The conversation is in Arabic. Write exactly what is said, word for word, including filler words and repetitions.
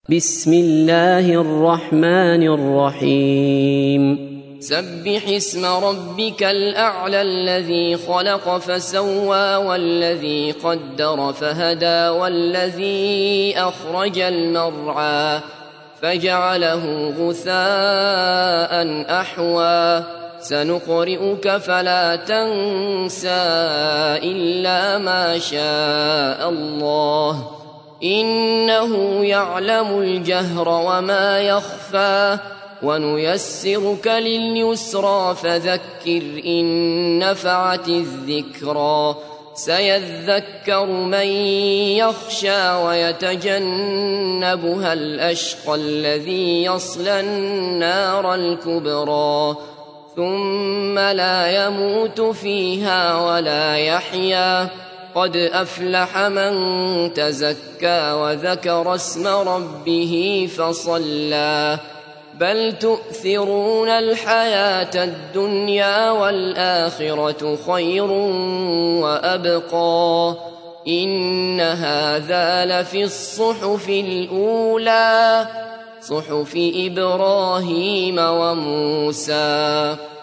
بسم الله الرحمن الرحيم سبح اسم ربك الأعلى الذي خلق فسوى والذي قدر فهدى والذي أخرج المرعى فجعله غثاء أحوى سنقرئك فلا تنسى إلا ما شاء الله إنه يعلم الجهر وما يخفى ونيسرك لليسرى فذكر إن نفعت الذكرى سيذكر من يخشى ويتجنبها الأشقى الذي يصلى النار الكبرى ثم لا يموت فيها ولا يحيا قد أفلح من تزكى وذكر اسم ربه فصلى بل تؤثرون الحياة الدنيا والآخرة خير وأبقى إن هذا لفي الصحف الأولى صحف إبراهيم وموسى.